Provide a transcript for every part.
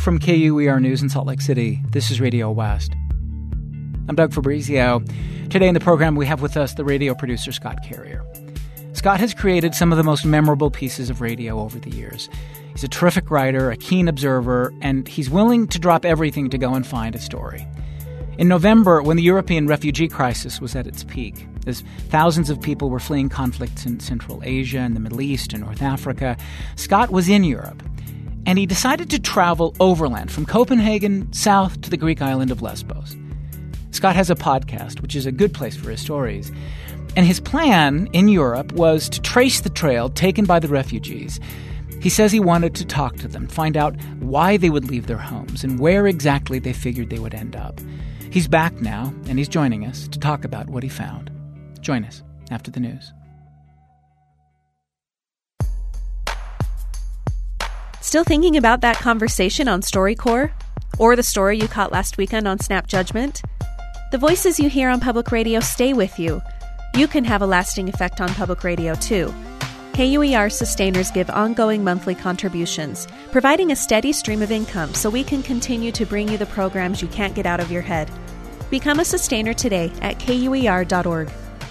From KUER News in Salt Lake City, this is Radio West. I'm Doug Fabrizio. Today in the program, we have with us the radio producer, Scott Carrier. Scott has created some of the most memorable pieces of radio over the years. He's a terrific writer, a keen observer, and he's willing to drop everything to go and find a story. In November, when the European refugee crisis was at its peak, as thousands of people were fleeing conflicts in Central Asia and the Middle East and North Africa, Scott was in Europe, and he decided to travel overland from Copenhagen south to the Greek island of Lesbos. Scott has a podcast, which is a good place for his stories, and his plan in Europe was to trace the trail taken by the refugees. He says he wanted to talk to them, find out why they would leave their homes and where exactly they figured they would end up. He's back now, and he's joining us to talk about what he found. Join us after the news. Still thinking about that conversation on StoryCorps? Or the story you caught last weekend on Snap Judgment? The voices you hear on public radio stay with you. You can have a lasting effect on public radio, too. KUER sustainers give ongoing monthly contributions, providing a steady stream of income so we can continue to bring you the programs you can't get out of your head. Become a sustainer today at KUER.org.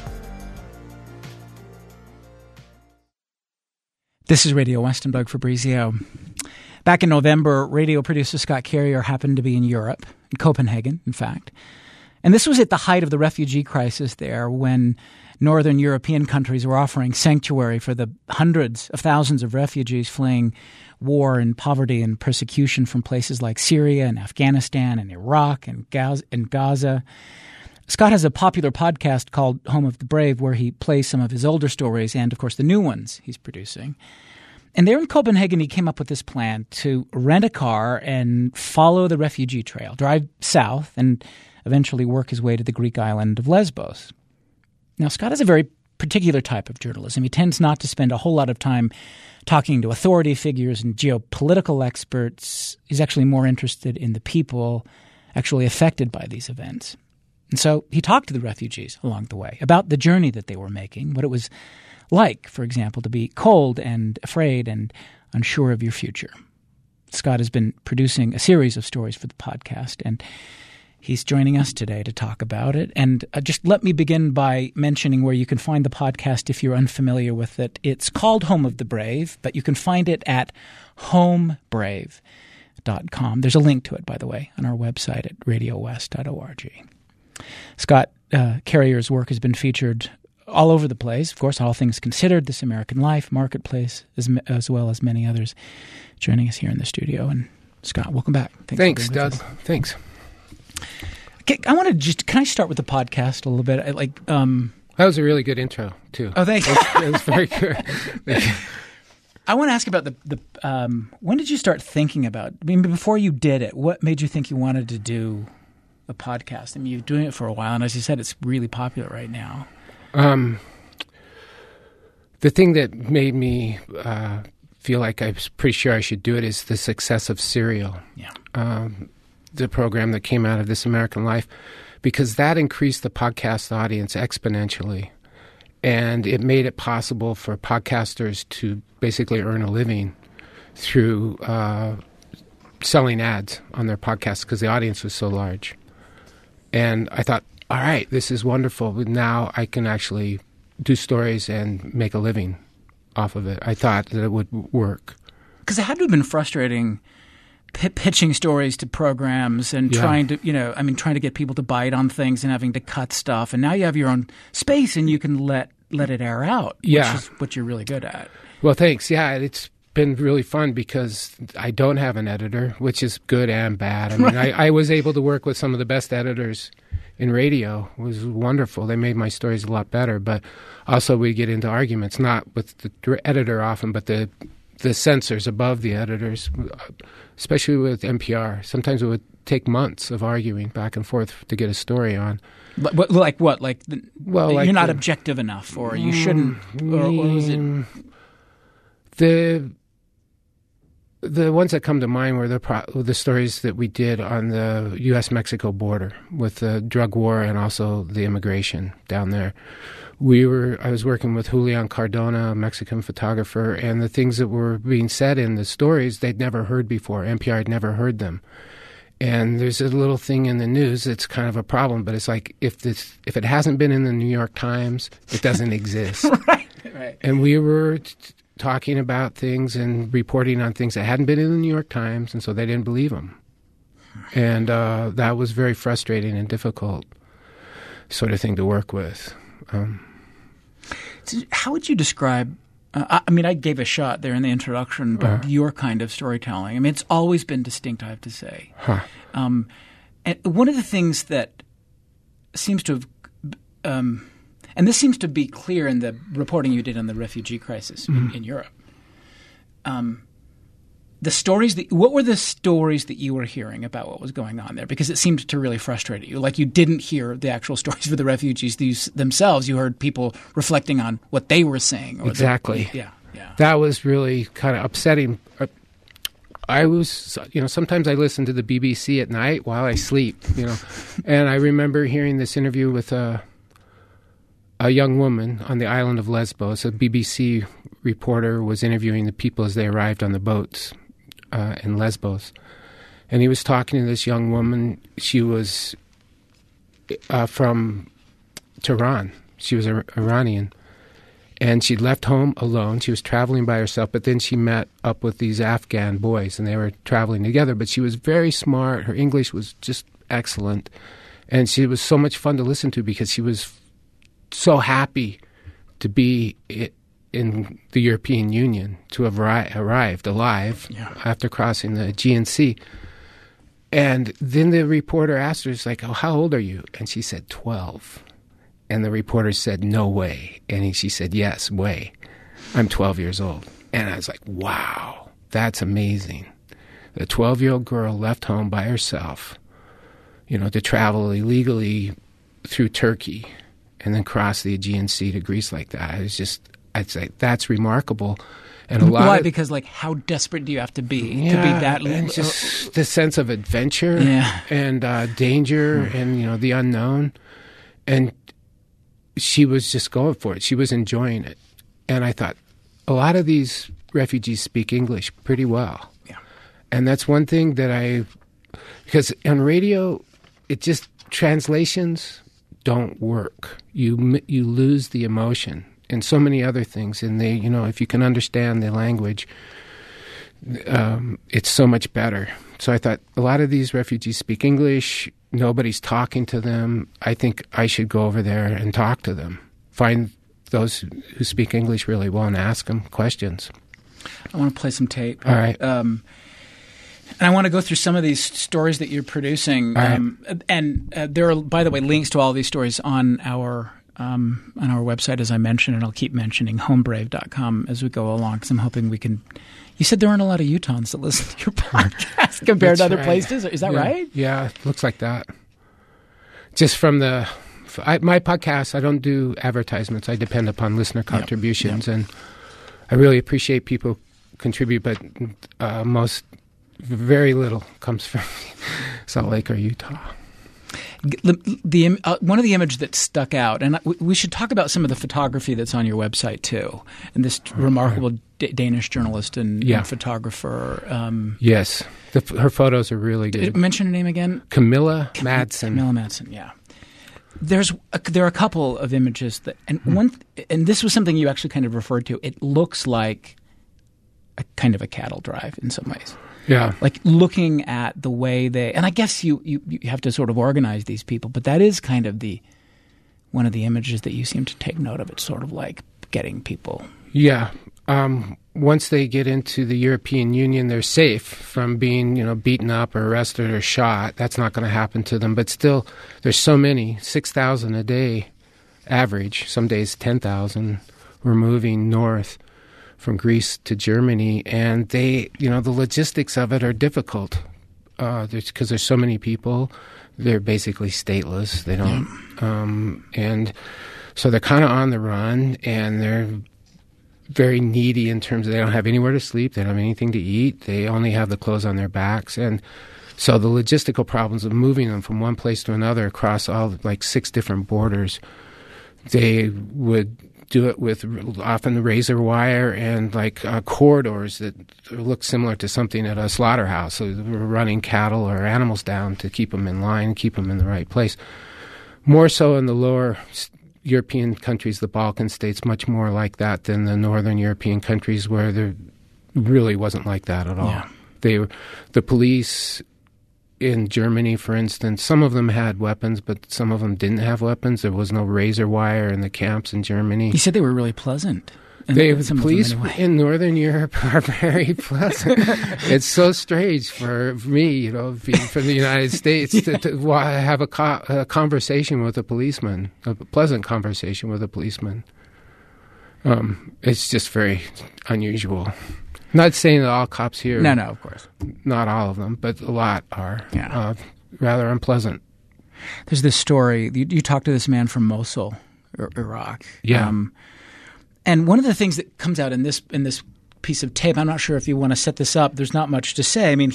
This is Radio West and Doug Fabrizio. Back in November, radio producer Scott Carrier happened to be in Europe, in Copenhagen, in fact. And this was at the height of the refugee crisis there, when northern European countries were offering sanctuary for the hundreds of thousands of refugees fleeing war and poverty and persecution from places like Syria and Afghanistan and Iraq and Gaza. Scott has a popular podcast called Home of the Brave, where he plays some of his older stories and, of course, the new ones he's producing. And there in Copenhagen, he came up with this plan to rent a car and follow the refugee trail, drive south, and eventually work his way to the Greek island of Lesbos. Now, Scott is a very particular type of journalism. He tends not to spend a whole lot of time talking to authority figures and geopolitical experts. He's actually more interested in the people actually affected by these events. And so he talked to the refugees along the way about the journey that they were making, what it was like, for example, to be cold and afraid and unsure of your future. Scott has been producing a series of stories for the podcast, and he's joining us today to talk about it. And just let me begin by mentioning where you can find the podcast if you're unfamiliar with it. It's called Home of the Brave, but you can find it at homebrave.com. There's a link to it, by the way, on our website at radiowest.org. Scott Carrier's work has been featured all over the place. Of course, All Things Considered, This American Life, Marketplace, as well as many others joining us here in the studio. And Scott, welcome back. Thanks, Doug. Thanks. Okay, can I start with the podcast a little bit? That was a really good intro, too. Oh, thanks. It was very good. I want to ask about when did you start thinking about, before you did it, what made you think you wanted to do a podcast? You're doing it for a while, and as you said, it's really popular right now. The thing that made me feel like I was pretty sure I should do it is the success of Serial. Yeah. The program that came out of This American Life, because that increased the podcast audience exponentially. And it made it possible for podcasters to basically earn a living through selling ads on their podcasts because the audience was so large. And I thought, all right, this is wonderful. Now I can actually do stories and make a living off of it. I thought that it would work. Because it had to have been frustrating pitching stories to programs and trying to get people to bite on things and having to cut stuff. And now you have your own space and you can let it air out, which is what you're really good at. Well, thanks. Yeah, it's been really fun because I don't have an editor, which is good and bad. I was able to work with some of the best editors in radio. It was wonderful. They made my stories a lot better. But also we get into arguments, not with the editor often, but the censors above the editors, especially with NPR. Sometimes it would take months of arguing back and forth to get a story on. Like what? You're not objective enough, or you shouldn't, or was it? The ones that come to mind were the stories that we did on the U.S.-Mexico border with the drug war and also the immigration down there, I was working with Julian Cardona, a Mexican photographer, and the things that were being said in the stories they'd never heard before. NPR had never heard them. And there's a little thing in the news that's kind of a problem, but it's like if it hasn't been in the New York Times, it doesn't exist. Right. And we were talking about things and reporting on things that hadn't been in the New York Times, and so they didn't believe them. And that was very frustrating and difficult sort of thing to work with. So how would you describe, I mean, I gave a shot there in the introduction, but your kind of storytelling, I mean, it's always been distinct, I have to say. And one of the things that seems to have, and this seems to be clear in the reporting you did on the refugee crisis in Europe, what were the stories that you were hearing about what was going on there? Because it seemed to really frustrate you. Like you didn't hear the actual stories for the refugees themselves. You heard people reflecting on what they were saying. Exactly. Yeah. That was really kind of upsetting. I was, sometimes I listen to the BBC at night while I sleep, and I remember hearing this interview with a young woman on the island of Lesbos. A BBC reporter was interviewing the people as they arrived on the boats in Lesbos. And he was talking to this young woman. She was from Tehran. She was Iranian. And she'd left home alone. She was traveling by herself, but then she met up with these Afghan boys, and they were traveling together. But she was very smart. Her English was just excellent. And she was so much fun to listen to because she was so happy to be in the European Union, to have arrived alive after crossing the Aegean Sea. And then the reporter asked her, like, "Oh, how old are you?" And she said, 12. And the reporter said, "No way." And she said, "Yes, way. I'm 12 years old." And I was like, wow, that's amazing. The 12-year-old girl left home by herself, to travel illegally through Turkey and then cross the Aegean Sea to Greece like that. I'd say that's remarkable. And why? Because how desperate do you have to be to be that? And just the sense of adventure and danger and the unknown. And she was just going for it. She was enjoying it. And I thought, a lot of these refugees speak English pretty well. Yeah. And that's one thing that because on radio, translations don't work. You lose the emotion and so many other things. And if you can understand the language, it's so much better. So I thought, a lot of these refugees speak English. Nobody's talking to them. I think I should go over there and talk to them. Find those who speak English really well and ask them questions. I want to play some tape. All right. And I want to go through some of these stories that you're producing. All right. And there are, by the way, links to all these stories on our website, as I mentioned, and I'll keep mentioning homebrave.com as we go along, because I'm hoping we can. You said there aren't a lot of Utahns that listen to your podcast compared to other places. Is that right? Yeah, it looks like that. Just from my podcast, I don't do advertisements. I depend upon listener contributions, and I really appreciate people contribute, but very little comes from Salt Lake or Utah. One of the images that stuck out, and we should talk about some of the photography that's on your website too, and this remarkable Danish journalist and photographer. Yes, her photos are really good. Mention her name again. Camilla Madsen. Camilla Madsen. Yeah. There are a couple of images that, and this was something you actually kind of referred to. It looks like a kind of a cattle drive in some ways. Yeah. Like looking at the way and I guess you have to sort of organize these people, but that is kind of one of the images that you seem to take note of. It's sort of like getting people. Yeah. Once they get into the European Union, they're safe from being, beaten up or arrested or shot. That's not going to happen to them. But still, there's so many, 6,000 a day average, some days 10,000. We're moving north from Greece to Germany, and the logistics of it are difficult because there's so many people. They're basically stateless. They don't, and so they're kind of on the run, and they're very needy in terms of they don't have anywhere to sleep. They don't have anything to eat. They only have the clothes on their backs, and so the logistical problems of moving them from one place to another across all 6 different borders. They would do it with often razor wire and corridors that look similar to something at a slaughterhouse. So they were running cattle or animals down to keep them in line, keep them in the right place. More so in the lower European countries, the Balkan states, much more like that than the northern European countries where there really wasn't like that at all. Yeah. The police in Germany, for instance, some of them had weapons, but some of them didn't have weapons. There was no razor wire in the camps in Germany. You said they were really pleasant. The police in Northern Europe are very pleasant. It's so strange for me, being from the United States, to have a conversation with a policeman, a pleasant conversation with a policeman. It's just very unusual. Not saying that all cops here. No, of course. Not all of them, but a lot are rather unpleasant. There's this story. You talked to this man from Mosul, Iraq. Yeah. And one of the things that comes out in this piece of tape, I'm not sure if you want to set this up. There's not much to say. I mean,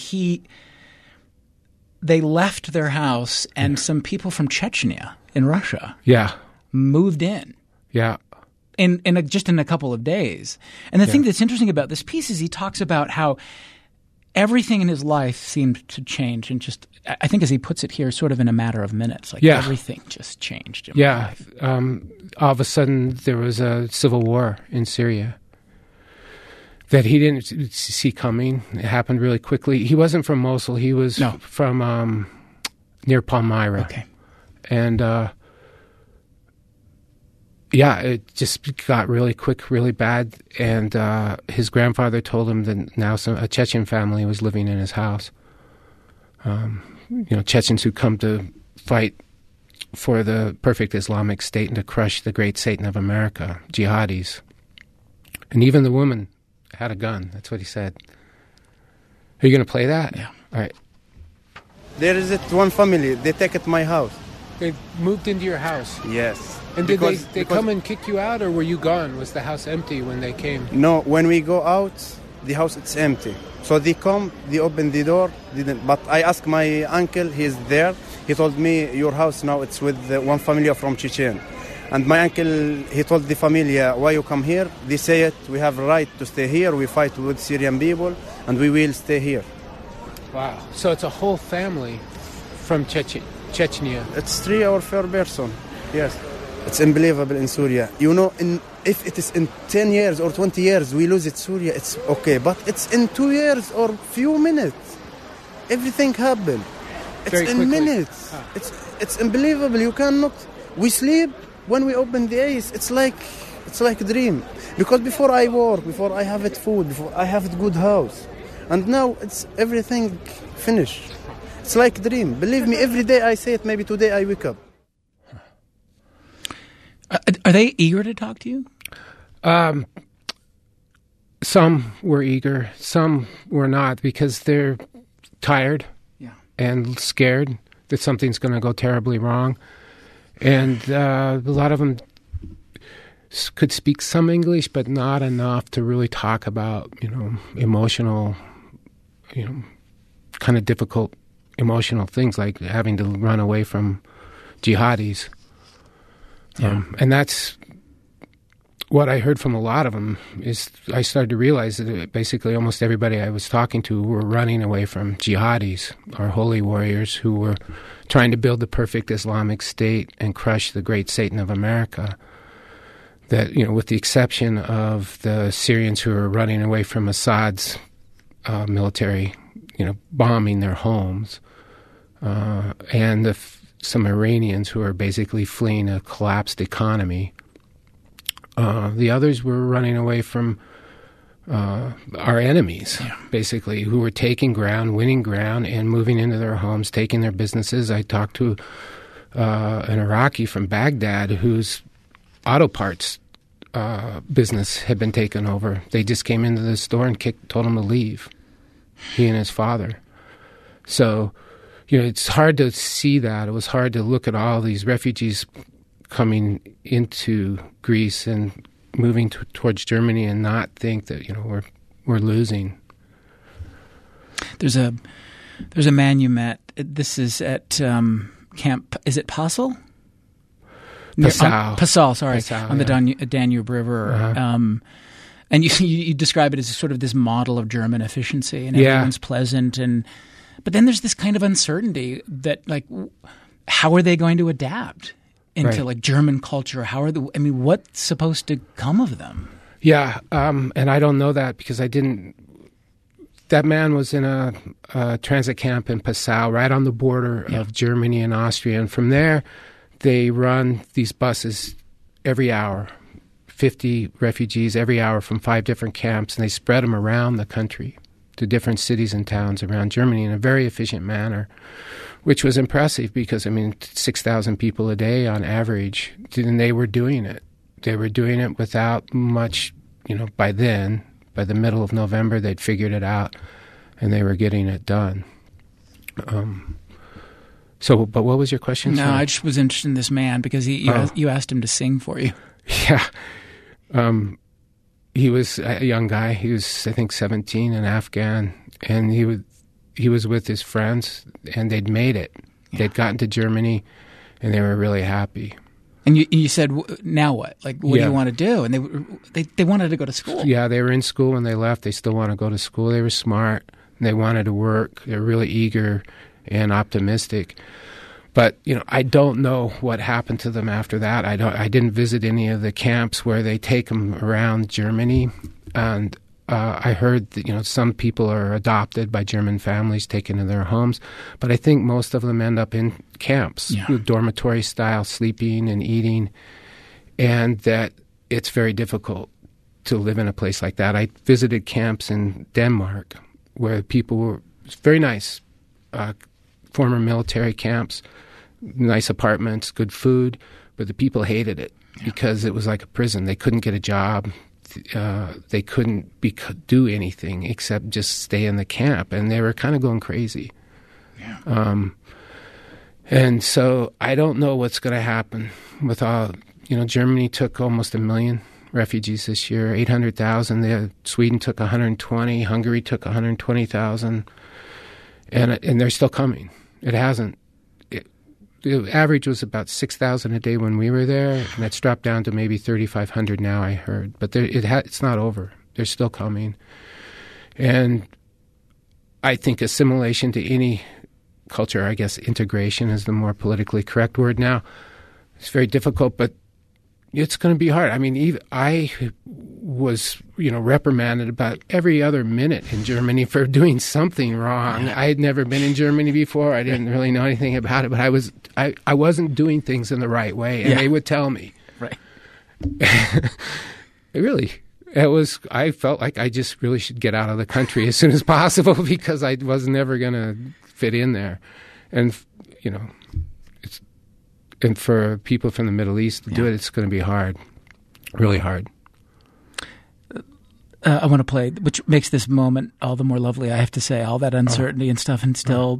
they left their house, and some people from Chechnya in Russia moved in. Yeah. Just in a couple of days. And the thing that's interesting about this piece is he talks about how everything in his life seemed to change, and just, I think as he puts it here, sort of in a matter of minutes. Everything just changed in my life. All of a sudden there was a civil war in Syria that he didn't see coming. It happened really quickly. He wasn't from Mosul. He was from near Palmyra. Okay. And it just got really quick, really bad. And his grandfather told him that now a Chechen family was living in his house. Chechens who come to fight for the perfect Islamic state and to crush the great Satan of America, jihadis. And even the woman had a gun. That's what he said. Are you going to play that? Yeah. All right. There is one family. They take it my house. They moved into your house? Yes. And did they come and kick you out, or were you gone? Was the house empty when they came? No, when we go out, the house it's empty. So they come, they open the door, but I asked my uncle, he's there. He told me, your house now, it's with one family from Chechen. And my uncle, he told the family, why you come here? They say it, we have a right to stay here, we fight with Syrian people, and we will stay here. Wow. So it's a whole family from Chechnya. It's 3 or 4 person, yes. It's unbelievable in Syria. If it is in 10 years or 20 years, we lose it Syria, it's okay. But it's in 2 years or few minutes. Everything happened. It's very in quickly. Minutes. It's unbelievable. You cannot. We sleep when we open the eyes. It's like a dream. Because before I work, before I have it food, before I have a good house, and now it's everything finished. It's like a dream. Believe me, every day I say it. Maybe today I wake up. Are they eager to talk to you? Some were eager, some were not, because they're tired and scared that something's going to go terribly wrong. And a lot of them could speak some English, but not enough to really talk about, emotional, kind of difficult emotional things like having to run away from jihadis. And that's what I heard from a lot of them. Is I started to realize that basically almost everybody I was talking to were running away from jihadis, our holy warriors who were trying to build the perfect Islamic state and crush the great Satan of America. That, with the exception of the Syrians who were running away from Assad's military, bombing their homes, and some Iranians who are basically fleeing a collapsed economy. The others were running away from our enemies, basically, who were taking ground, winning ground, and moving into their homes, taking their businesses. I talked to an Iraqi from Baghdad whose auto parts business had been taken over. They just came into the store and told him to leave, he and his father. So, it's hard to see that. It was hard to look at all these refugees coming into Greece and moving towards Germany and not think that, we're losing. There's a man you met. This is at camp. Is it Passel? Passau, on the yeah. Danube River. Uh-huh. And you describe it as sort of this model of German efficiency, and Yeah. everyone's pleasant. But then there's this kind of uncertainty that, like, how are they going to adapt into Right. like German culture? What's supposed to come of them? Yeah, and I don't know that because I didn't. That man was in a transit camp in Passau, right on the border of Germany and Austria. And from there, they run these buses every hour, 50 refugees every hour from 5 different camps, and they spread them around the country to different cities and towns around Germany in a very efficient manner, which was impressive because, 6,000 people a day on average, and they were doing it. They were doing it without much, by then. By the middle of November, they'd figured it out, and they were getting it done. But what was your question? No, Sorry. I just was interested in this man because you asked him to sing for you. Yeah. He was a young guy. He was, I think, 17, an Afghan, and he was with his friends, and they'd made it. Yeah. They'd gotten to Germany, and they were really happy. And you said, now what? Like, what do you want to do? And they wanted to go to school. Yeah, they were in school when they left. They still want to go to school. They were smart. And they wanted to work. They were really eager and optimistic. But, I don't know what happened to them after that. I didn't visit any of the camps where they take them around Germany. And I heard that, some people are adopted by German families, taken to their homes. But I think most of them end up in camps, dormitory style, sleeping and eating. And that it's very difficult to live in a place like that. I visited camps in Denmark where people were very nice, former military camps, nice apartments, good food, but the people hated it because it was like a prison. They couldn't get a job. They couldn't do anything except just stay in the camp, and they were kind of going crazy. Yeah. And so I don't know what's going to happen with all. Germany took almost 1 million refugees this year, 800,000. Sweden took 120. Hungary took 120,000, and they're still coming. It hasn't. The average was about 6,000 a day when we were there, and it's dropped down to maybe 3,500 now, I heard. But it's not over. They're still coming. And I think assimilation to any culture, I guess integration is the more politically correct word now. It's very difficult, but it's going to be hard. I was, reprimanded about every other minute in Germany for doing something wrong. I had never been in Germany before. I didn't really know anything about it, but I wasn't doing things in the right way, and they would tell me. Right. I felt like I just really should get out of the country as soon as possible because I was never going to fit in there. And, and for people from the Middle East to do it, it's going to be hard, really hard. I want to play, which makes this moment all the more lovely, I have to say, all that uncertainty and stuff, and still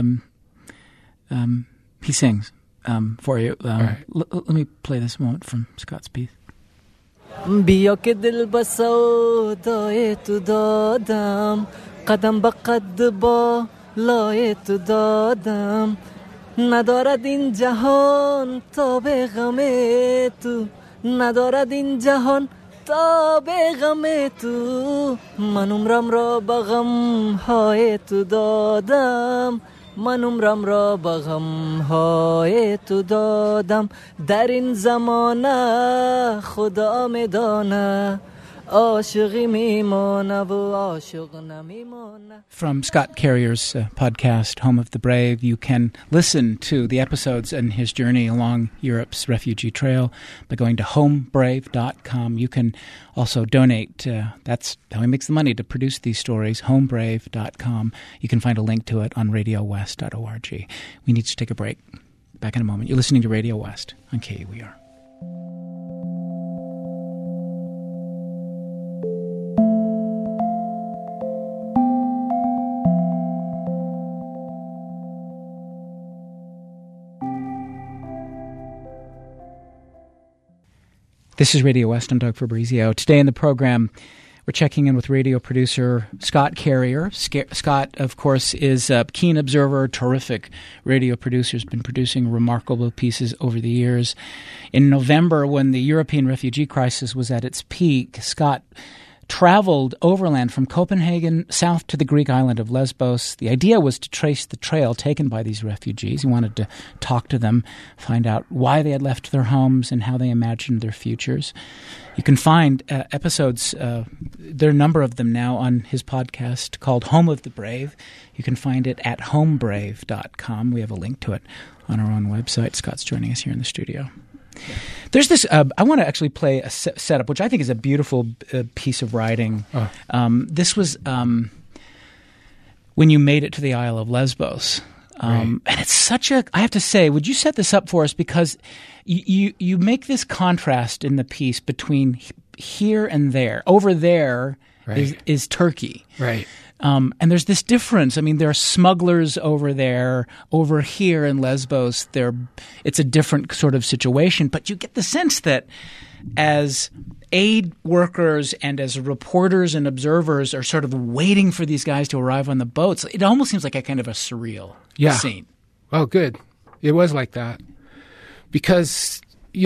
he sings for you. Right. Let me play this moment from Scott's piece. بیا که دل بسا دای تو دادم قدم به قد با لای تو دادم ندارد این جهان تا به غم تو ندارد این جهان تا به غم تو من عمرم را به غم های تو دادم من عمرم را به غم های تو دادم در این زمانه خدا میدانه عاشقی میمانه و عاشق نمیمانه. From Scott Carrier's podcast, Home of the Brave, you can listen to the episodes and his journey along Europe's refugee trail by going to homebrave.com. You can also donate. That's how he makes the money to produce these stories, homebrave.com. You can find a link to it on radiowest.org. We need to take a break. Back in a moment. You're listening to Radio West on KUER. This is Radio West. I'm Doug Fabrizio. Today in the program, We're checking in with radio producer Scott Carrier. Scott, of course, is a keen observer, terrific radio producer, has been producing remarkable pieces over the years. In November, when the European refugee crisis was at its peak, Scott traveled overland from Copenhagen south to the Greek island of Lesbos. The idea was to trace the trail taken by these refugees. He wanted to talk to them, find out why they had left their homes and how they imagined their futures. You can find episodes, there are a number of them now, on his podcast called Home of the Brave. You can find it at homebrave.com. We have a link to it on our own website. Scott's joining us here in the studio. There's this, I want to actually play a setup, which I think is a beautiful piece of writing. This was when you made it to the Isle of Lesbos. And it's such a, I have to say, would you set this up for us? Because you make this contrast in the piece between here and there. Over there is Turkey. Right. And there's this difference. I mean, there are smugglers over there. Over here in Lesbos, it's a different sort of situation. But you get the sense that as aid workers and as reporters and observers are sort of waiting for these guys to arrive on the boats, it almost seems like a kind of a surreal scene. Oh, good. It was like that. Because,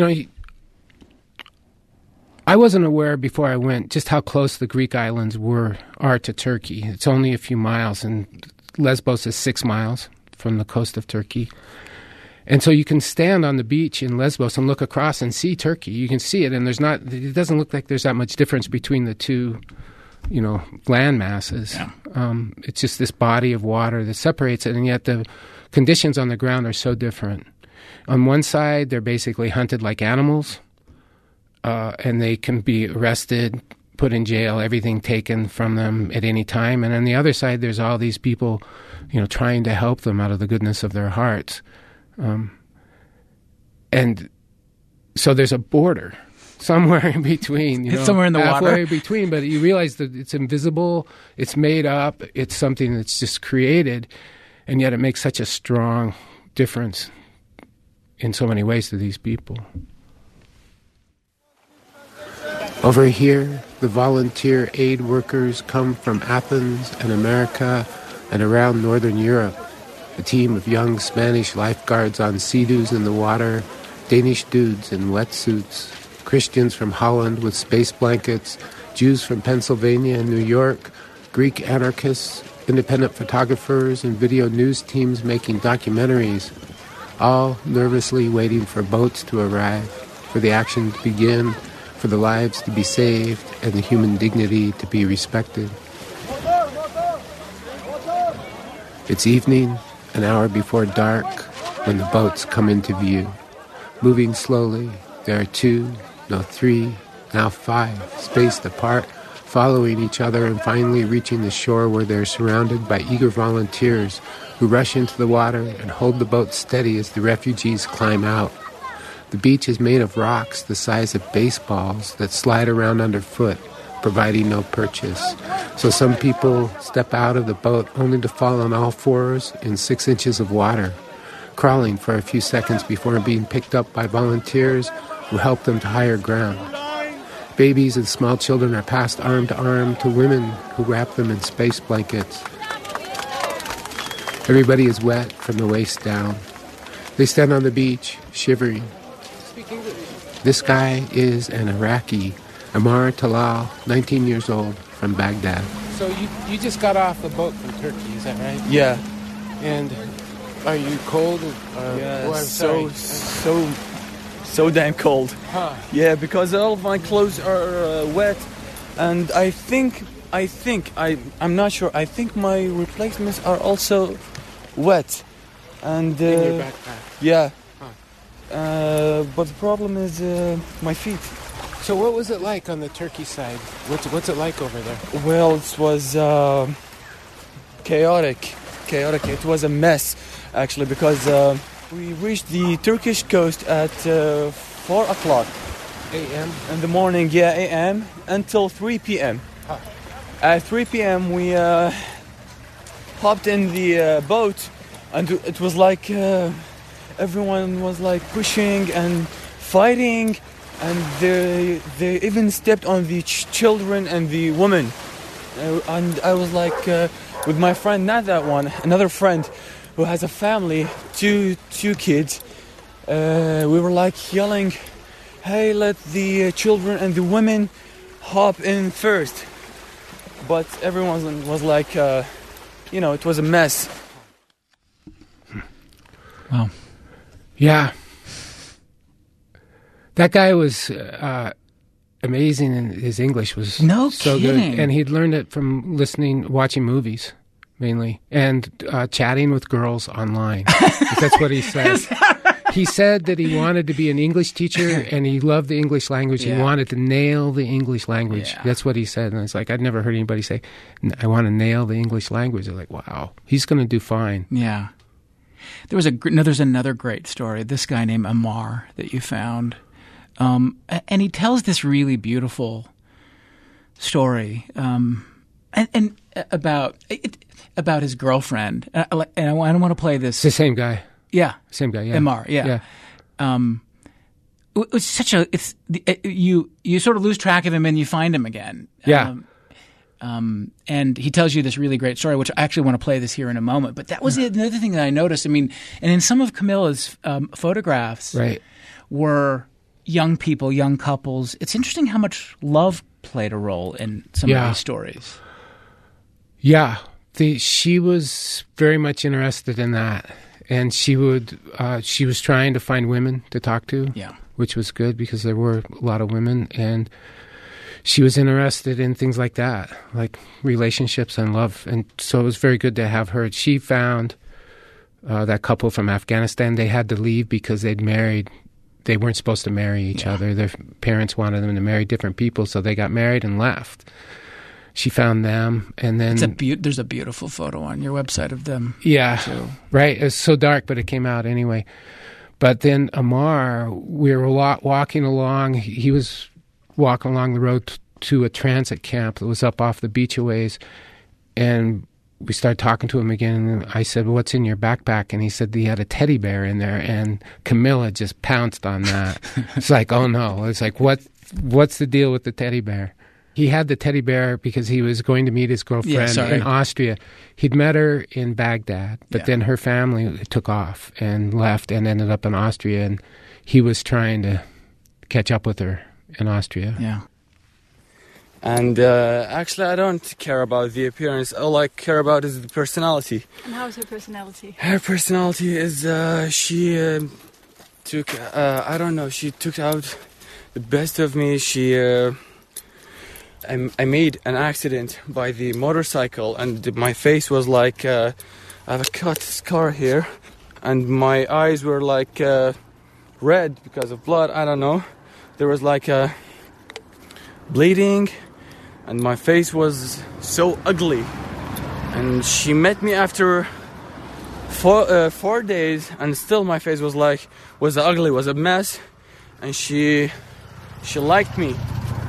I wasn't aware before I went just how close the Greek islands are to Turkey. It's only a few miles, and Lesbos is 6 miles from the coast of Turkey. And so you can stand on the beach in Lesbos and look across and see Turkey. You can see it, and it doesn't look like there's that much difference between the two, land masses. Yeah. It's just this body of water that separates it, and yet the conditions on the ground are so different. On one side, they're basically hunted like animals. And they can be arrested, put in jail, everything taken from them at any time. And on the other side, there's all these people, trying to help them out of the goodness of their hearts. And so there's a border somewhere in between. It's somewhere in the water. Halfway in between, but you realize that it's invisible, it's made up, it's something that's just created, and yet it makes such a strong difference in so many ways to these people. Over here, the volunteer aid workers come from Athens and America and around Northern Europe. A team of young Spanish lifeguards on sea-doos in the water, Danish dudes in wetsuits, Christians from Holland with space blankets, Jews from Pennsylvania and New York, Greek anarchists, independent photographers, and video news teams making documentaries, all nervously waiting for boats to arrive, for the action to begin, for the lives to be saved and the human dignity to be respected. It's evening, an hour before dark, when the boats come into view. Moving slowly, there are 2, now 3, now 5, spaced apart, following each other and finally reaching the shore where they're surrounded by eager volunteers who rush into the water and hold the boat steady as the refugees climb out. The beach is made of rocks the size of baseballs that slide around underfoot, providing no purchase. So some people step out of the boat only to fall on all fours in 6 inches of water, crawling for a few seconds before being picked up by volunteers who help them to higher ground. Babies and small children are passed arm to arm to women who wrap them in space blankets. Everybody is wet from the waist down. They stand on the beach, shivering. This guy is an Iraqi, Amar Talal, 19 years old, from Baghdad. So you just got off the boat from Turkey, is that right? Yeah. And are you cold? Yeah, so damn cold. Huh. Yeah, because all of my clothes are wet, and I'm not sure. I think my replacements are also wet. And in your backpack. Yeah. But the problem is my feet. So what was it like on the Turkey side? What's it like over there? Well, it was chaotic. It was a mess, actually, because we reached the Turkish coast at 4 o'clock a.m. in the morning. Yeah, a.m. until 3 p.m. Huh. At 3 p.m. we hopped in the boat, and it was like everyone was like pushing and fighting and they even stepped on the children and the women. And I was like, with my friend, not that one, another friend who has a family, two kids. We were like yelling, "Hey, let the children and the women hop in first." But everyone was like, it was a mess. Wow. Yeah. That guy was amazing, and his English was so kidding. good. And he'd learned it from watching movies, mainly, and chatting with girls online. That's what he said. He said that he wanted to be an English teacher, and he loved the English language. Yeah. He wanted to nail the English language. Yeah. That's what he said. And it's like, I'd never heard anybody say, I want to nail the English language. They're like, wow, he's going to do fine. Yeah. There's another great story. This guy named Amar that you found. And he tells this really beautiful story about his girlfriend. And I don't want to play this. It's the same guy. Yeah. Same guy, yeah. Amar, yeah. It's such a you sort of lose track of him and you find him again. Yeah. And he tells you this really great story, which I actually want to play this here in a moment. But that was another thing that I noticed. I mean, and in some of Camilla's photographs, Right. were young people, young couples. It's interesting how much love played a role in some of these stories. Yeah. She was very much interested in that. And she was trying to find women to talk to, which was good because there were a lot of women. And she was interested in things like that, like relationships and love. And so it was very good to have her. She found that couple from Afghanistan. They had to leave because they'd married. They weren't supposed to marry each other. Their parents wanted them to marry different people, so they got married and left. She found them, and then there's a beautiful photo on your website of them. Yeah, too. Right. It was so dark, but it came out anyway. But then Amar, we were walking along. He was walking along the road to a transit camp that was up off the beach a ways, and we started talking to him again. And I said, "Well, what's in your backpack?" And he said he had a teddy bear in there, and Camilla just pounced on that. It's like, oh no! It's like, what's the deal with the teddy bear? He had the teddy bear because he was going to meet his girlfriend in Austria. He'd met her in Baghdad, but then her family took off and left and ended up in Austria, and he was trying to catch up with her in Austria. Yeah. And actually, I don't care about the appearance. All I care about is the personality. And how's her personality? Her personality is she took, she took out the best of me. I made an accident by the motorcycle, and my face was like, I have a scar here, and my eyes were like red because of blood. I don't know. There was like bleeding, and my face was so ugly. And she met me after 4 days, and still my face was ugly, was a mess. And she liked me.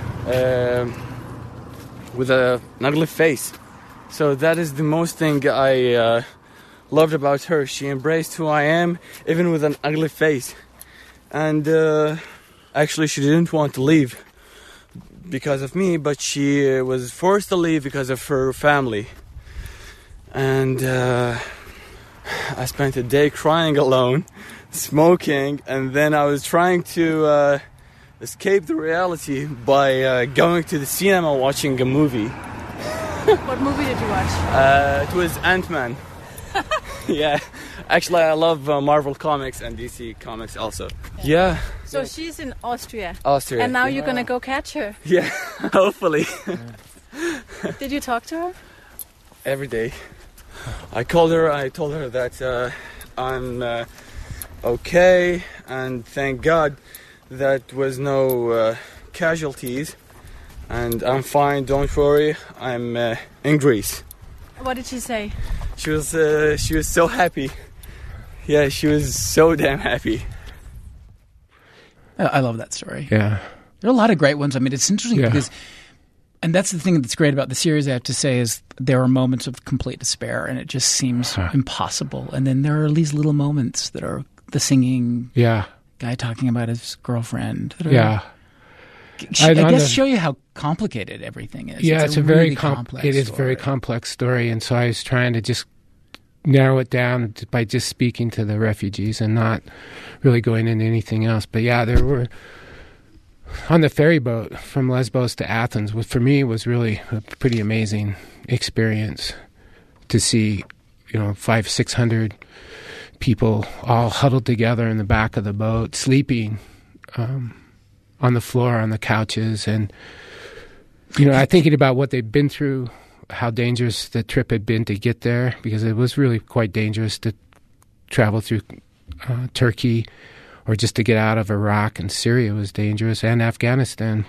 With an ugly face. So that is the most thing I loved about her. She embraced who I am, even with an ugly face. And actually she didn't want to leave because of me, but she was forced to leave because of her family. And I spent a day crying alone, smoking, and then I was trying to escape the reality by going to the cinema watching a movie. What movie did you watch? It was Ant-Man. Yeah. Actually, I love Marvel Comics and DC Comics also. Yeah. So she's in Austria. Austria. And now you're going to go catch her. Yeah, hopefully. Did you talk to her? Every day. I called her. I told her that I'm okay, and thank God that was no casualties, and I'm fine, don't worry, I'm in Greece. What did she say? She was so happy. Yeah, she was so damn happy. I love that story. Yeah. There are a lot of great ones. I mean, it's interesting because, and that's the thing that's great about the series, I have to say, is there are moments of complete despair and it just seems impossible. And then there are these little moments that are the singing, guy talking about his girlfriend. I guess show you how complicated everything is. Yeah, it's a very complex It is story. a very complex story, and so I was trying to just narrow it down by just speaking to the refugees and not really going into anything else. But yeah, there were on the ferry boat from Lesbos to Athens, which for me was really a pretty amazing experience to see, 500-600 people all huddled together in the back of the boat, sleeping on the floor, on the couches. And, I thinking about what they'd been through, how dangerous the trip had been to get there, because it was really quite dangerous to travel through Turkey, or just to get out of Iraq, and Syria was dangerous, and Afghanistan.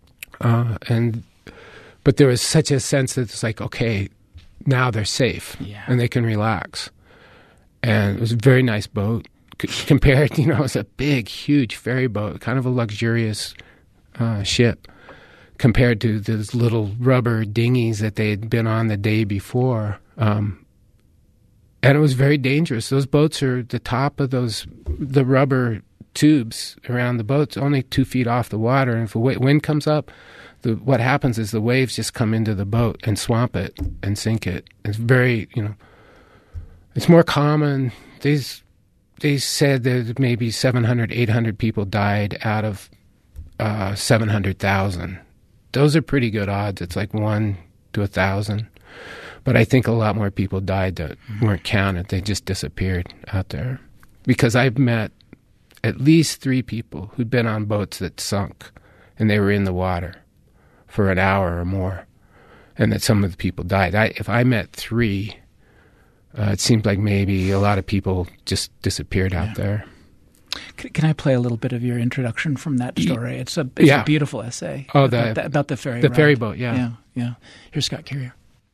But there was such a sense that it's like, okay, now they're safe, and they can relax. And it was a very nice boat compared, it was a big, huge ferry boat, kind of a luxurious ship, compared to those little rubber dinghies that they had been on the day before. And it was very dangerous. Those boats are the top of the rubber tubes around the boats, only 2 feet off the water. And if a wind comes up, what happens is the waves just come into the boat and swamp it and sink it. It's very, it's more common. They said that maybe 700, 800 people died out of 700,000. Those are pretty good odds. It's like 1 to 1,000. But I think a lot more people died that weren't counted. They just disappeared out there. Because I've met at least 3 people who'd been on boats that sunk, and they were in the water for an hour or more, and that some of the people died. If I met 3, it seemed like maybe a lot of people just disappeared out there. Can I play a little bit of your introduction from that story? It's a beautiful essay about the ferry ride. Ferry boat, yeah. Here's Scott Carrier.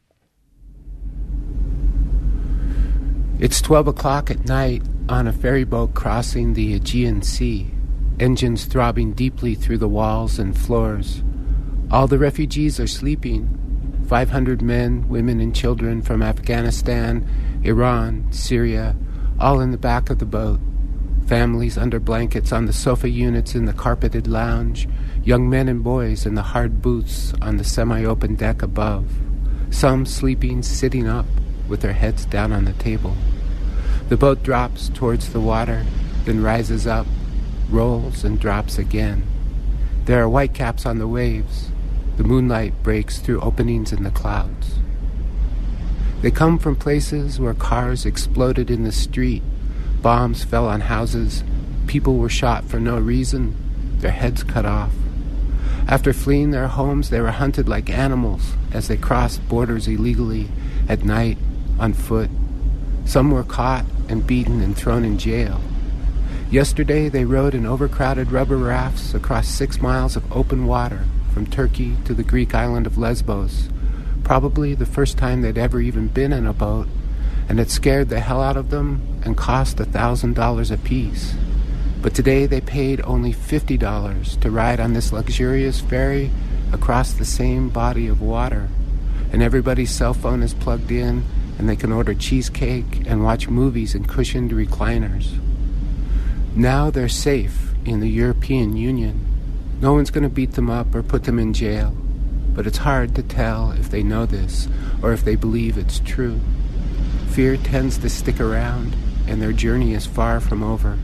It's 12 o'clock at night on a ferry boat crossing the Aegean Sea, engines throbbing deeply through the walls and floors. All the refugees are sleeping. 500 men, women, and children from Afghanistan, Iran, Syria, all in the back of the boat. Families under blankets on the sofa units in the carpeted lounge, young men and boys in the hard booths on the semi-open deck above, some sleeping sitting up with their heads down on the table. The boat drops towards the water, then rises up, rolls, and drops again. There are whitecaps on the waves. The moonlight breaks through openings in the clouds. They come from places where cars exploded in the street, bombs fell on houses, people were shot for no reason, their heads cut off. After fleeing their homes, they were hunted like animals as they crossed borders illegally, at night, on foot. Some were caught and beaten and thrown in jail. Yesterday, they rode in overcrowded rubber rafts across 6 miles of open water from Turkey to the Greek island of Lesbos, probably the first time they'd ever even been in a boat, and it scared the hell out of them and cost $1,000 apiece. But today they paid only $50 to ride on this luxurious ferry across the same body of water, and everybody's cell phone is plugged in, and they can order cheesecake and watch movies in cushioned recliners. Now they're safe in the European Union. No one's going to beat them up or put them in jail, but it's hard to tell if they know this or if they believe it's true. Fear tends to stick around, and their journey is far from over.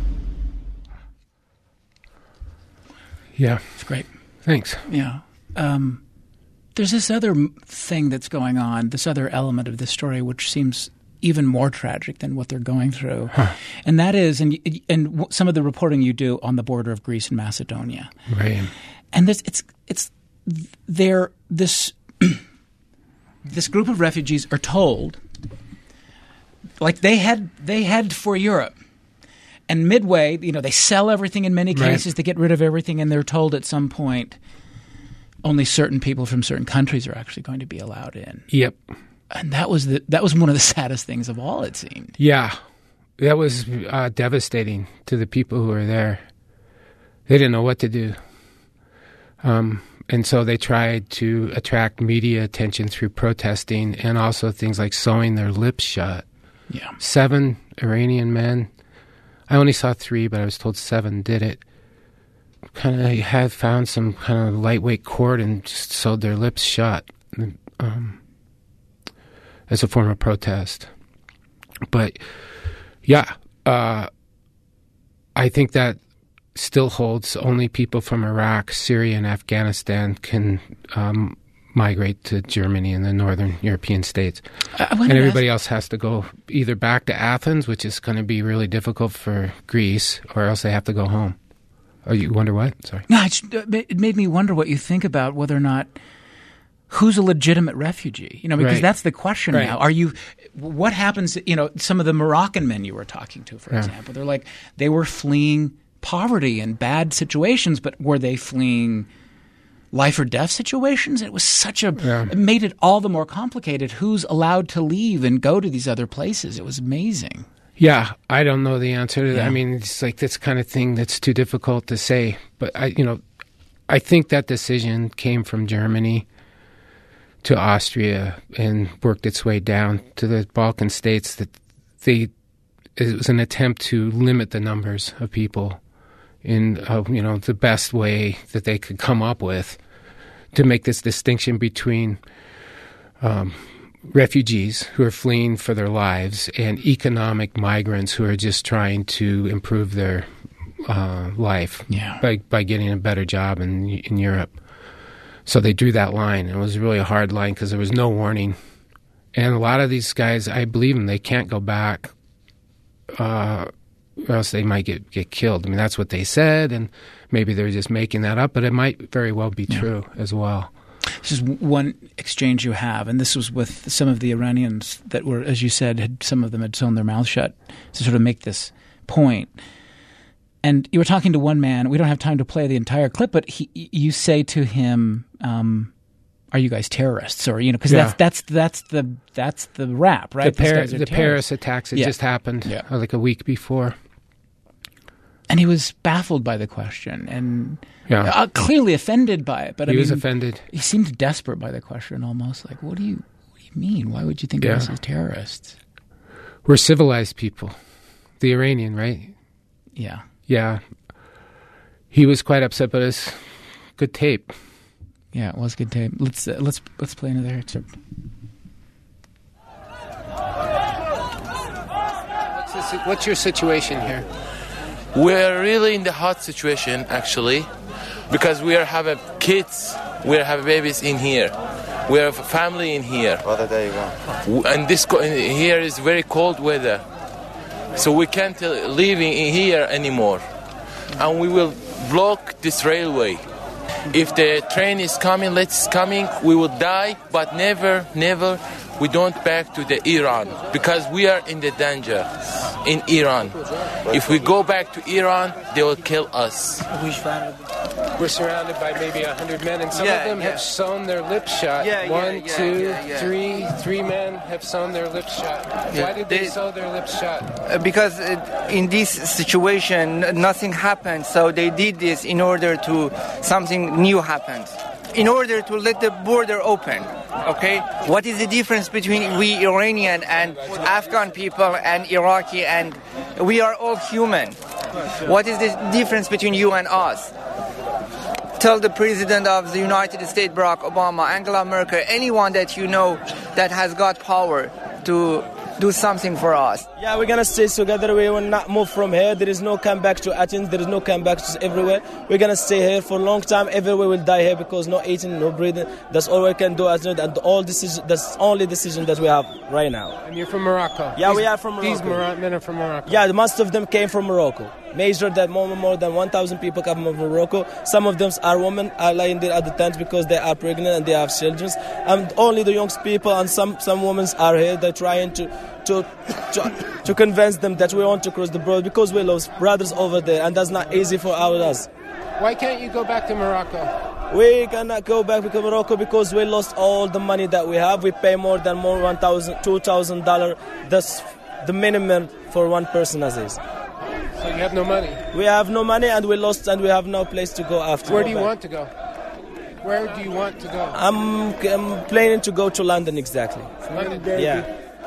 Yeah. It's great. Thanks. Yeah. There's this other thing that's going on, this other element of this story, which seems even more tragic than what they're going through. And that is, and some of the reporting you do on the border of Greece and Macedonia. Right. And this group of refugees are told, like they head for Europe. And midway, they sell everything in many cases to get rid of everything, and they're told at some point only certain people from certain countries are actually going to be allowed in. Yep. And that was one of the saddest things of all, it seemed. Yeah. That was devastating to the people who were there. They didn't know what to do. And so they tried to attract media attention through protesting and also things like sewing their lips shut. Yeah. 7 Iranian men. I only saw 3, but I was told 7 did it. kind of had found some kind of lightweight cord and just sewed their lips shut as a form of protest. But yeah, I think that still holds. Only people from Iraq, Syria, and Afghanistan can migrate to Germany and the northern European states. And everybody else has to go either back to Athens, which is going to be really difficult for Greece, or else they have to go home. Oh, you wonder what? Sorry. No, it made me wonder what you think about whether or not who's a legitimate refugee. Because Right. that's the question Right. now. What happens? Some of the Moroccan men you were talking to, for example, they're like they were fleeing poverty and bad situations, but were they fleeing life or death situations? It was it made it all the more complicated. Who's allowed to leave and go to these other places? It was amazing. Yeah, I don't know the answer to that. Yeah. I mean, it's like this kind of thing that's too difficult to say. But I think that decision came from Germany to Austria and worked its way down to the Balkan states. That it was an attempt to limit the numbers of people in the best way that they could come up with to make this distinction between refugees who are fleeing for their lives and economic migrants who are just trying to improve their life by getting a better job in Europe. So they drew that line. It was really a hard line because there was no warning. And a lot of these guys, I believe them, they can't go back or else they might get killed. I mean, that's what they said, and maybe they're just making that up, but it might very well be true as well. This is one exchange you have, and this was with some of the Iranians that were, as you said, some of them had sewn their mouths shut to sort of make this point. And you were talking to one man. We don't have time to play the entire clip, but you say to him, "Are you guys terrorists?" Or because that's the rap, right? The Paris attacks just happened like a week before. And he was baffled by the question and clearly offended by it. But he was offended. He seemed desperate by the question, almost like, "What do you mean? Why would you think of us as terrorists?" We're civilized people. The Iranian, right? Yeah. Yeah. He was quite upset, but it's good tape. Yeah, it was good tape. Let's play another excerpt. What's your situation here? We're really in the hot situation, actually, because we have kids, we have babies in here, we have a family in here, and here is very cold weather, so we can't live in here anymore, and we will block this railway. If the train is coming, we will die, but never, we don't back to the Iran, because we are in the danger in Iran. If we go back to Iran, they will kill us. We're surrounded by maybe 100 men, and some of them have sewn their lips shut. One, two, three men have sewn their lips shut. Why did they sew their lips shut? Because in this situation, nothing happened, so they did this in order to something new happened. In order to let the border open, okay? What is the difference between we Iranian and Afghan people and Iraqi, and we are all human? What is the difference between you and us? Tell the President of the United States, Barack Obama, Angela Merkel, anyone that you know that has got power to do something for us. Yeah, we're gonna stay together. We will not move from here. There is no comeback to Athens. There is no comeback to everywhere. We're gonna stay here for a long time. Everywhere will die here because no eating, no breathing. That's all we can do. And that's the only decision that we have right now. And you're from Morocco? Yeah, we are from Morocco. These men are from Morocco? Yeah, most of them came from Morocco. More than 1,000 people come from Morocco. Some of them are women, are lying there at the tent because they are pregnant and they have children. And only the young people and some women are here. They're trying to convince them that we want to cross the border because we lost brothers over there, and that's not easy for us. Why can't you go back to Morocco? We cannot go back to Morocco because we lost all the money that we have. We pay more $1,000, $2,000. That's the minimum for one person as is. So you have no money? We have no money, and we lost, and we have no place to go after. Where do you want to go? Where do you want to go? I'm planning to go to London, exactly. London? Yeah.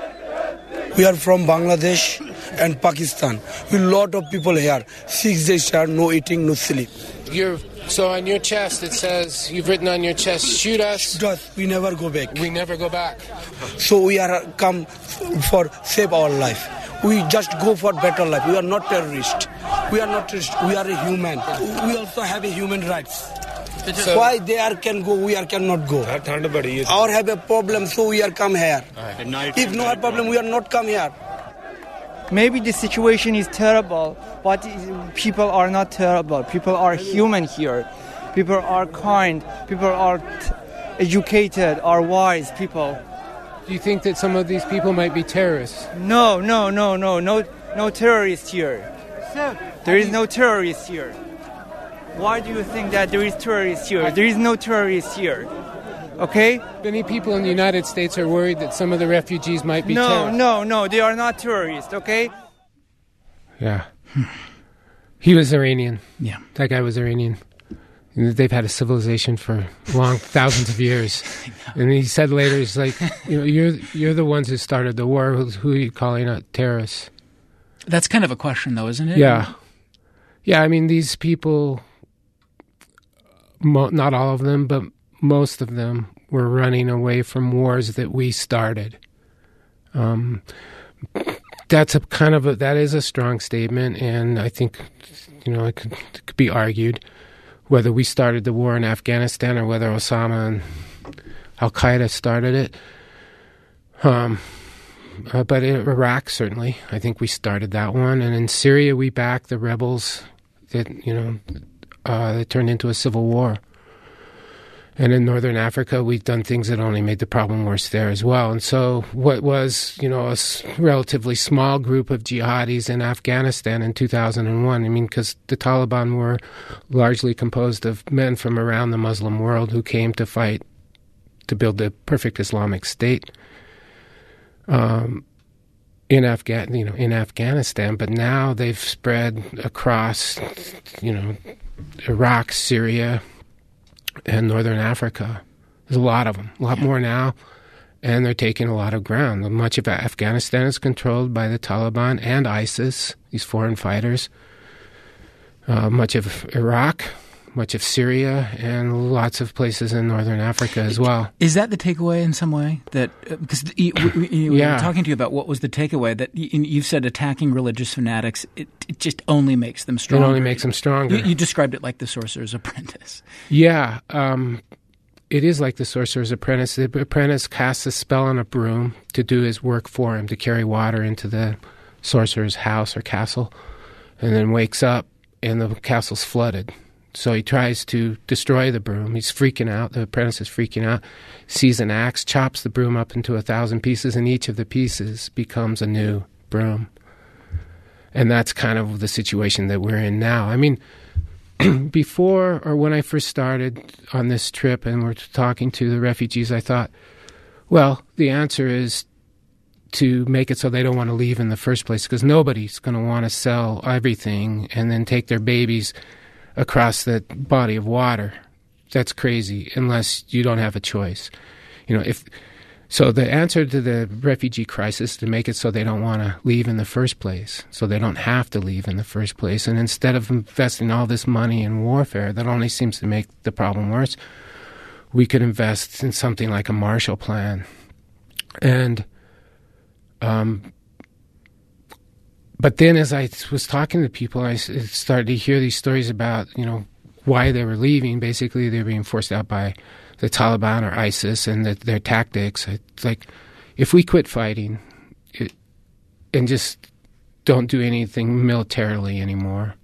We are from Bangladesh and Pakistan. A lot of people here. 6 days, no eating, no sleep. So on your chest it says, you've written on your chest, shoot us. We never go back. We never go back. So we are come for save our life. We just go for better life. We are not terrorists. We are not terrorists. We are a human. We also have a human rights. So why they are can go, we are cannot go. Or have a problem, so we are come here. If no problem, we are not come here. Maybe the situation is terrible, but people are not terrible. People are human here. People are kind. People are educated, are wise people. Do you think that some of these people might be terrorists? No terrorists here. There is no terrorists here. Why do you think that there is terrorists here? There is no terrorists here. Okay? Many people in the United States are worried that some of the refugees might be terrorists. No, they are not terrorists, okay? Yeah. He was Iranian. Yeah. That guy was Iranian. They've had a civilization for thousands of years. And he said later, he's like, you're the ones who started the war. Who are you calling out terrorists? That's kind of a question, though, isn't it? Yeah. Yeah, I mean, these people, not all of them, but most of them were running away from wars that we started. That is a strong statement, and I think, it could be argued whether we started the war in Afghanistan or whether Osama and Al-Qaeda started it. But in Iraq, certainly, I think we started that one. And in Syria, we backed the rebels that turned into a civil war. And in Northern Africa, we've done things that only made the problem worse there as well. And so what was, a relatively small group of jihadis in Afghanistan in 2001, because the Taliban were largely composed of men from around the Muslim world who came to fight to build the perfect Islamic state in Afghanistan. But now they've spread across, Iraq, Syria, and Northern Africa. There's a lot of them, a lot more now, and they're taking a lot of ground. Much of Afghanistan is controlled by the Taliban and ISIS, these foreign fighters. Much of Iraq, much of Syria, and lots of places in Northern Africa as well. Is that the takeaway in some way? That because we were talking to you about what was the takeaway, that you've said attacking religious fanatics, it just only makes them stronger. It only makes them stronger. You described it like the Sorcerer's Apprentice. Yeah, it is like the Sorcerer's Apprentice. The apprentice casts a spell on a broom to do his work for him, to carry water into the sorcerer's house or castle, and then wakes up and the castle's flooded. So he tries to destroy the broom. He's freaking out. The apprentice is freaking out. Sees an axe, chops the broom up into 1,000 pieces, and each of the pieces becomes a new broom. And that's kind of the situation that we're in now. Before, or when I first started on this trip and we're talking to the refugees, I thought, well, the answer is to make it so they don't want to leave in the first place, because nobody's going to want to sell everything and then take their babies across that body of water. That's crazy, unless you don't have a choice. So the answer to the refugee crisis is to make it so they don't want to leave in the first place, so they don't have to leave in the first place. And instead of investing all this money in warfare, that only seems to make the problem worse, we could invest in something like a Marshall Plan. And but then as I was talking to people, I started to hear these stories about, why they were leaving. Basically, they were being forced out by the Taliban or ISIS and their tactics. It's like, if we quit fighting and just don't do anything militarily anymore,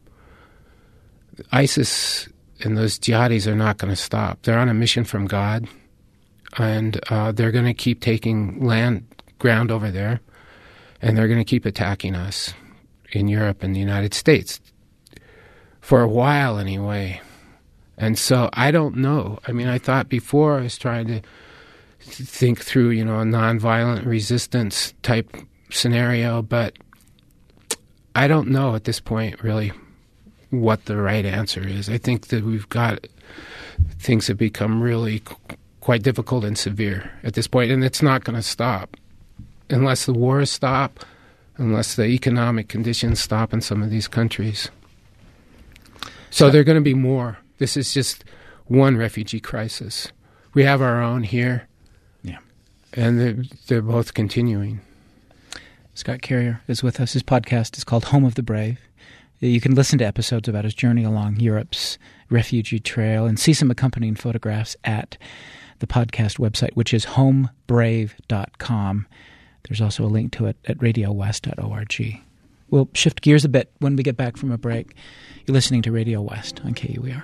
ISIS and those jihadis are not going to stop. They're on a mission from God, and they're going to keep taking ground over there, and they're going to keep attacking us in Europe and the United States for a while anyway. And so I don't know. I thought before I was trying to think through, a nonviolent resistance type scenario, but I don't know at this point really what the right answer is. I think that things have become really quite difficult and severe at this point, and it's not going to stop unless the wars stop, unless the economic conditions stop in some of these countries. So there are going to be more. This is just one refugee crisis. We have our own here. Yeah. And they're both continuing. Scott Carrier is with us. His podcast is called Home of the Brave. You can listen to episodes about his journey along Europe's refugee trail and see some accompanying photographs at the podcast website, which is homebrave.com. There's also a link to it at radiowest.org. We'll shift gears a bit when we get back from a break. You're listening to Radio West on KUER.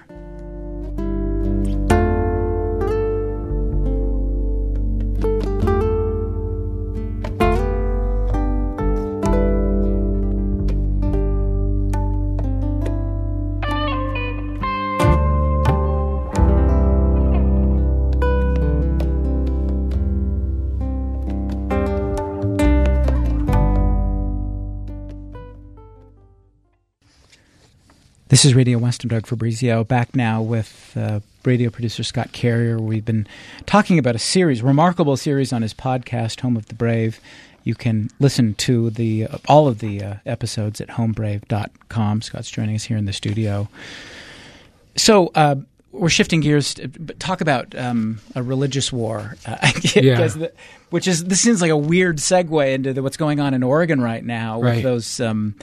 This is Radio West. I'm Doug Fabrizio, back now with radio producer Scott Carrier. We've been talking about a remarkable series on his podcast, Home of the Brave. You can listen to all of the episodes at homebrave.com. Scott's joining us here in the studio. So we're shifting gears to talk about a religious war, this seems like a weird segue into what's going on in Oregon right now with those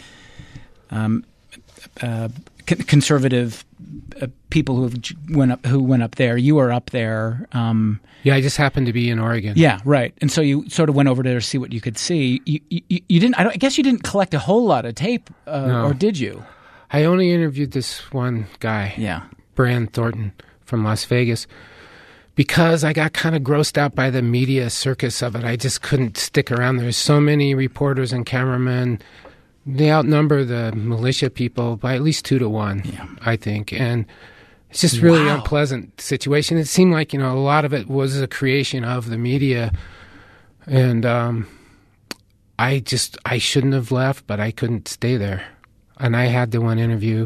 conservative people who went up there. You were up there. I just happened to be in Oregon. Yeah, right. And so you sort of went over there to see what you could see. You didn't. I guess you didn't collect a whole lot of tape, no. Or did you? I only interviewed this one guy. Yeah, Brand Thornton from Las Vegas, because I got kind of grossed out by the media circus of it. I just couldn't stick around. There's so many reporters and cameramen. They outnumber the militia people by at least 2 to 1, I think. And it's just really unpleasant situation. It seemed like, a lot of it was a creation of the media. And I shouldn't have left, but I couldn't stay there. And I had the one interview.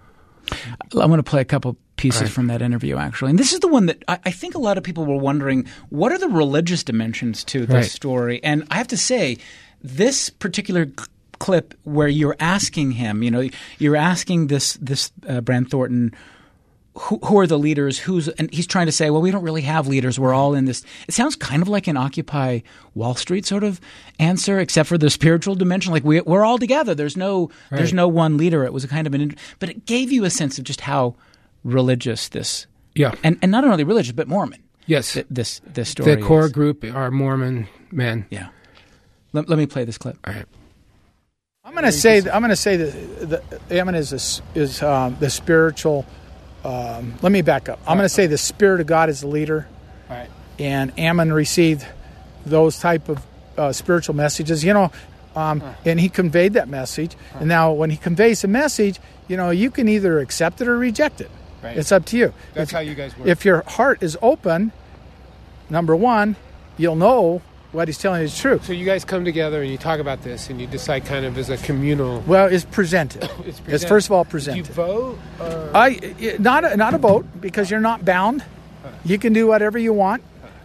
I want to play a couple pieces from that interview, actually. And this is the one that I think a lot of people were wondering, what are the religious dimensions to this story? And I have to say, this particular clip where you're asking him, you're asking this Brand Thornton, who are the leaders? And he's trying to say, well, we don't really have leaders. We're all in this. It sounds kind of like an Occupy Wall Street sort of answer, except for the spiritual dimension. Like we're all together. There's no one leader. It was a kind of but it gave you a sense of just how religious this, and not only religious but Mormon. Yes, this story. The core group are Mormon men. Yeah. Let me play this clip. All right. I'm going to say that Ammon is the spiritual. Let me back up. I'm going to say the Spirit of God is the leader, right? And Ammon received those type of spiritual messages, and he conveyed that message. And now, when he conveys a message, you can either accept it or reject it. Right. It's up to you. That's how you guys work. If your heart is open, number one, you'll know what he's telling you is true. So you guys come together and you talk about this and you decide kind of as a communal... Well, it's presented. It's first of all presented. Do you vote? Not a vote, because you're not bound. You can do whatever you want.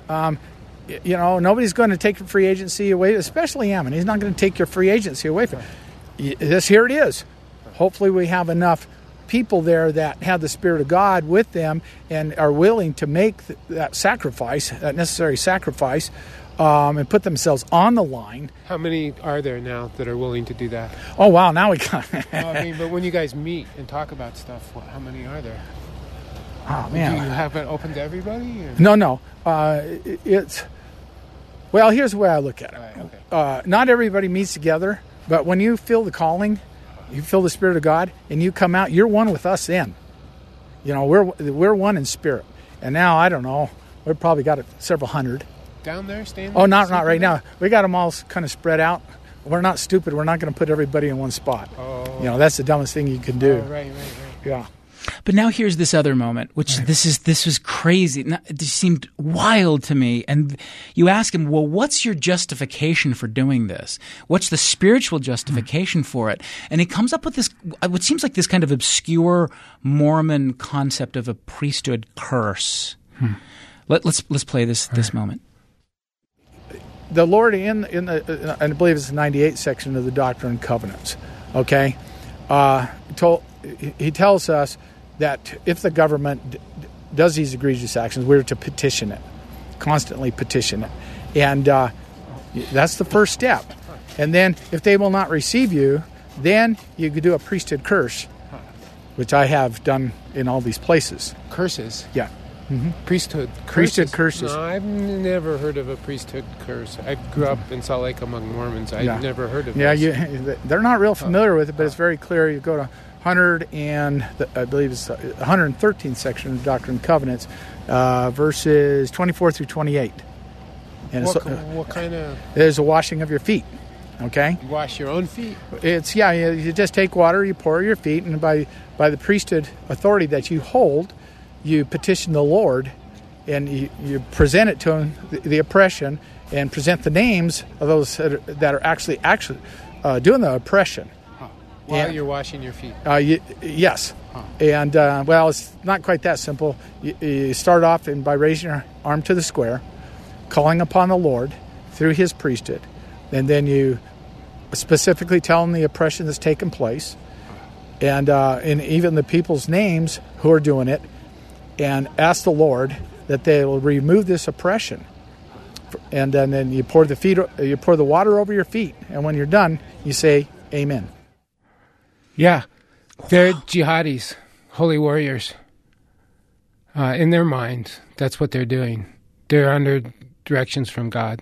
Nobody's going to take your free agency away, especially Ammon. He's not going to take your free agency away from you. Here it is. Hopefully we have enough people there that have the Spirit of God with them and are willing to make that sacrifice, that necessary sacrifice, and put themselves on the line. How many are there now that are willing to do that? Oh, wow, now we got... but when you guys meet and talk about stuff, how many are there? Oh, man. Do you have it open to everybody? Or? No. Well, here's the way I look at it. Right, okay. Not everybody meets together, but when you feel the calling, you feel the Spirit of God, and you come out, you're one with us then. We're one in spirit. And now, I don't know, we've probably got several hundred. Down there, standing? Oh, not right now. We got them all kind of spread out. We're not stupid. We're not going to put everybody in one spot. Oh. That's the dumbest thing you can do. Oh, right. Yeah. But now here's this other moment, which this was crazy. It seemed wild to me. And you ask him, well, what's your justification for doing this? What's the spiritual justification for it? And he comes up with this, what seems like this kind of obscure Mormon concept of a priesthood curse. Let's play this moment. The Lord I believe it's the 98th section of the Doctrine and Covenants. Okay, he tells us that if the government does these egregious actions, we're to petition it, constantly petition it. And that's the first step. And then if they will not receive you, then you could do a priesthood curse, which I have done in all these places. Curses? Yeah. Mm-hmm. Priesthood curses? Priesthood curses. No, I've never heard of a priesthood curse. I grew up in Salt Lake among Mormons. I've never heard of this. They're not real familiar with it, but it's very clear. You go to 113th section of Doctrine and Covenants, verses 24 through 28. And what kind of... There's a washing of your feet, okay? You wash your own feet? You just take water, you pour your feet, and by the priesthood authority that you hold, you petition the Lord, and you present it to him, the oppression, and present the names of those that are actually doing the oppression. While you're washing your feet? Yes. And, it's not quite that simple. You start off by raising your arm to the square, calling upon the Lord through his priesthood, and then you specifically tell him the oppression that's taken place, and even the people's names who are doing it, and ask the Lord that they will remove this oppression. And then you pour the water over your feet, and when you're done, you say, Amen. Yeah, they're jihadis, holy warriors. In their mind, that's what they're doing. They're under directions from God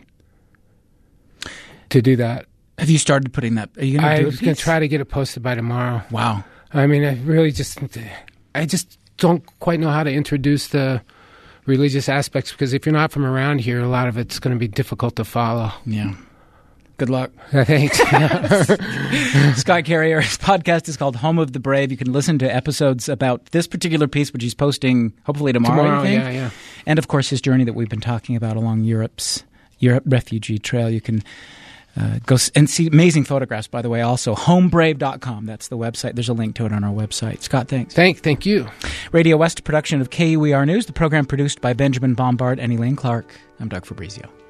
to do that. Have you started putting that? Are you going to do it? I'm going to try to get it posted by tomorrow. Wow. I mean, I just don't quite know how to introduce the religious aspects, because if you're not from around here, a lot of it's going to be difficult to follow. Yeah. Good luck. Thanks. Scott Carrier's podcast is called Home of the Brave. You can listen to episodes about this particular piece, which he's posting hopefully tomorrow, I think. Yeah. And, of course, his journey that we've been talking about along Europe refugee trail. You can go and see amazing photographs, by the way, also. Homebrave.com. That's the website. There's a link to it on our website. Scott, thanks. Thank you. Radio West production of KUER News. The program produced by Benjamin Bombard and Elaine Clark. I'm Doug Fabrizio.